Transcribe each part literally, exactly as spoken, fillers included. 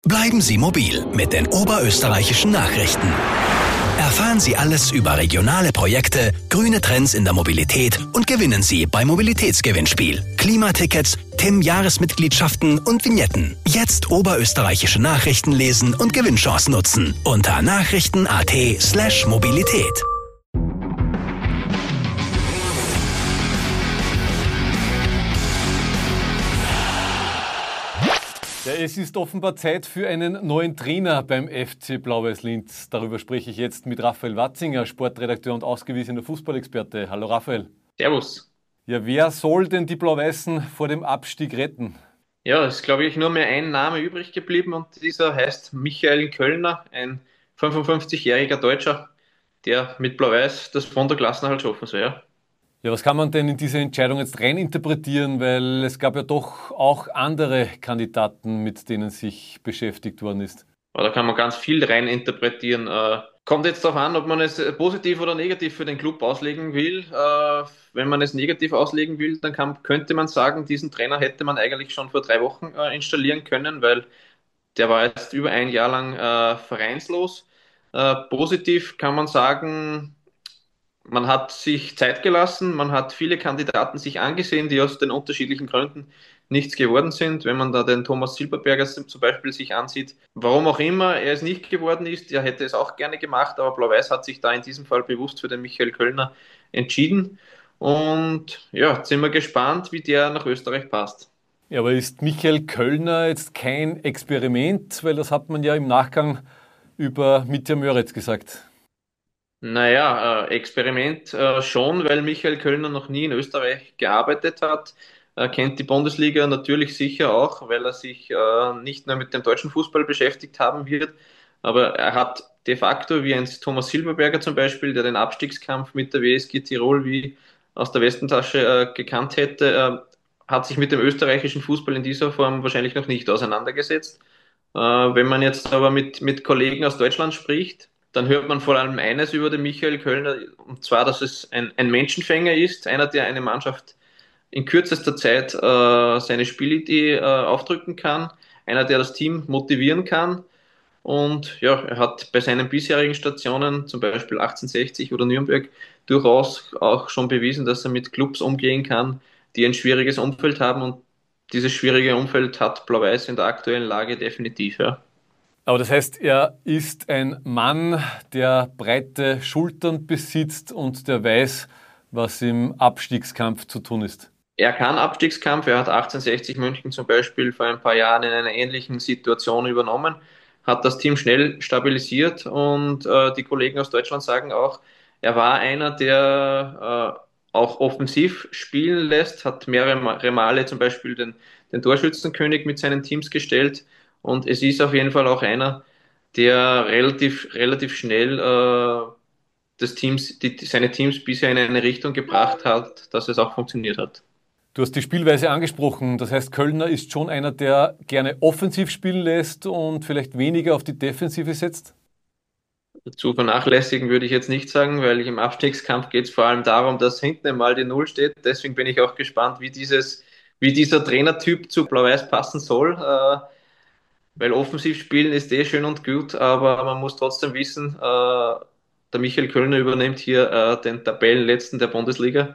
Bleiben Sie mobil mit den oberösterreichischen Nachrichten. Erfahren Sie alles über regionale Projekte, grüne Trends in der Mobilität und gewinnen Sie beim Mobilitätsgewinnspiel. Klimatickets, T I M-Jahresmitgliedschaften und Vignetten. Jetzt oberösterreichische Nachrichten lesen und Gewinnchancen nutzen. Unter nachrichten.at slash Mobilität. Ja, es ist offenbar Zeit für einen neuen Trainer beim F C Blau-Weiß Linz. Darüber spreche ich jetzt mit Raphael Watzinger, Sportredakteur und ausgewiesener Fußballexperte. Hallo Raphael. Servus. Ja, wer soll denn die Blau-Weißen vor dem Abstieg retten? Ja, es ist, glaube ich, nur mehr ein Name übrig geblieben und dieser heißt Michael Kölner, ein fünfundfünfzigjähriger Deutscher, der mit Blau-Weiß das von der Klassenerhalt schaffen soll. Ja. Ja, was kann man denn in diese Entscheidung jetzt reininterpretieren? Weil es gab ja doch auch andere Kandidaten, mit denen sich beschäftigt worden ist. Aber da kann man ganz viel reininterpretieren. Äh, kommt jetzt darauf an, ob man es positiv oder negativ für den Club auslegen will. Äh, wenn man es negativ auslegen will, dann kann, könnte man sagen, diesen Trainer hätte man eigentlich schon vor drei Wochen äh, installieren können, weil der war jetzt über ein Jahr lang äh, vereinslos. Äh, positiv kann man sagen, man hat sich Zeit gelassen, man hat viele Kandidaten sich angesehen, die aus den unterschiedlichen Gründen nichts geworden sind. Wenn man da den Thomas Silberberger zum Beispiel sich ansieht, warum auch immer er es nicht geworden ist, er hätte es auch gerne gemacht, aber Blau-Weiß hat sich da in diesem Fall bewusst für den Michael Kölner entschieden. Und ja, jetzt sind wir gespannt, wie der nach Österreich passt. Ja, aber ist Michael Kölner jetzt kein Experiment? Weil das hat man ja im Nachgang über Mitja Möritz gesagt. Naja, äh, Experiment äh, schon, weil Michael Kölner noch nie in Österreich gearbeitet hat. Er kennt die Bundesliga natürlich sicher auch, weil er sich äh, nicht nur mit dem deutschen Fußball beschäftigt haben wird, aber er hat de facto, wie ein Thomas Silberberger zum Beispiel, der den Abstiegskampf mit der W S G Tirol wie aus der Westentasche äh, gekannt hätte, äh, hat sich mit dem österreichischen Fußball in dieser Form wahrscheinlich noch nicht auseinandergesetzt. Äh, wenn man jetzt aber mit, mit Kollegen aus Deutschland spricht, dann hört man vor allem eines über den Michael Kölner, und zwar, dass es ein, ein Menschenfänger ist, einer, der eine Mannschaft in kürzester Zeit äh, seine Spielidee äh, aufdrücken kann, einer, der das Team motivieren kann. Und ja, er hat bei seinen bisherigen Stationen, zum Beispiel achtzehnhundertsechzig oder Nürnberg, durchaus auch schon bewiesen, dass er mit Clubs umgehen kann, die ein schwieriges Umfeld haben. Und dieses schwierige Umfeld hat Blau-Weiß in der aktuellen Lage definitiv. Ja. Aber das heißt, er ist ein Mann, der breite Schultern besitzt und der weiß, was im Abstiegskampf zu tun ist. Er kann Abstiegskampf. Er hat achtzehnhundertsechzig München zum Beispiel vor ein paar Jahren in einer ähnlichen Situation übernommen, hat das Team schnell stabilisiert und äh, die Kollegen aus Deutschland sagen auch, er war einer, der äh, auch offensiv spielen lässt, hat mehrere Male zum Beispiel den, den Torschützenkönig mit seinen Teams gestellt und es ist auf jeden Fall auch einer, der relativ, relativ schnell äh, das Teams, die, seine Teams bisher in eine Richtung gebracht hat, dass es auch funktioniert hat. Du hast die Spielweise angesprochen. Das heißt, Kölner ist schon einer, der gerne offensiv spielen lässt und vielleicht weniger auf die Defensive setzt? Zu vernachlässigen würde ich jetzt nicht sagen, weil im Abstiegskampf geht es vor allem darum, dass hinten einmal die Null steht. Deswegen bin ich auch gespannt, wie dieses, wie dieser Trainertyp zu Blau-Weiß passen soll. Äh, weil offensiv spielen ist eh schön und gut, aber man muss trotzdem wissen, äh, der Michael Kölner übernimmt hier äh, den Tabellenletzten der Bundesliga.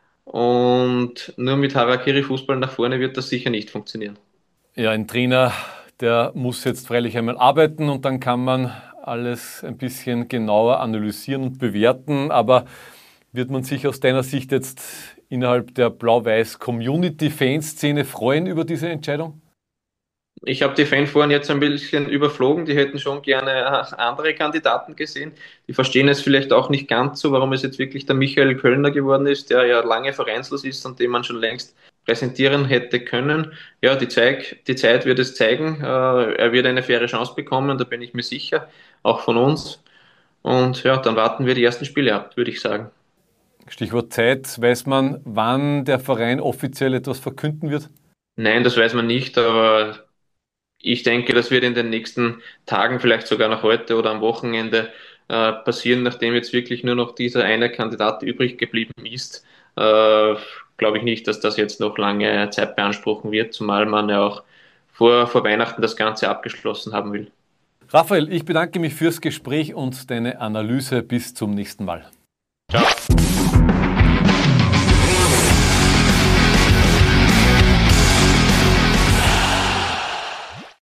Und nur mit Harakiri-Fußball nach vorne wird das sicher nicht funktionieren. Ja, ein Trainer, der muss jetzt freilich einmal arbeiten und dann kann man alles ein bisschen genauer analysieren und bewerten. Aber wird man sich aus deiner Sicht jetzt innerhalb der Blau-Weiß-Community-Fanszene freuen über diese Entscheidung? Ich habe die Fanforen jetzt ein bisschen überflogen, die hätten schon gerne andere Kandidaten gesehen. Die verstehen es vielleicht auch nicht ganz so, warum es jetzt wirklich der Michael Kölner geworden ist, der ja lange vereinslos ist und den man schon längst präsentieren hätte können. Ja, die, Zeig, die Zeit wird es zeigen. Äh, er wird eine faire Chance bekommen, da bin ich mir sicher, auch von uns. Und ja, dann warten wir die ersten Spiele ab, würde ich sagen. Stichwort Zeit. Weiß man, wann der Verein offiziell etwas verkünden wird? Nein, das weiß man nicht, aber ich denke, das wird in den nächsten Tagen, vielleicht sogar noch heute oder am Wochenende äh, passieren, nachdem jetzt wirklich nur noch dieser eine Kandidat übrig geblieben ist. Äh, glaube ich nicht, dass das jetzt noch lange Zeit beanspruchen wird, zumal man ja auch vor, vor Weihnachten das Ganze abgeschlossen haben will. Raphael, ich bedanke mich fürs Gespräch und deine Analyse. Bis zum nächsten Mal.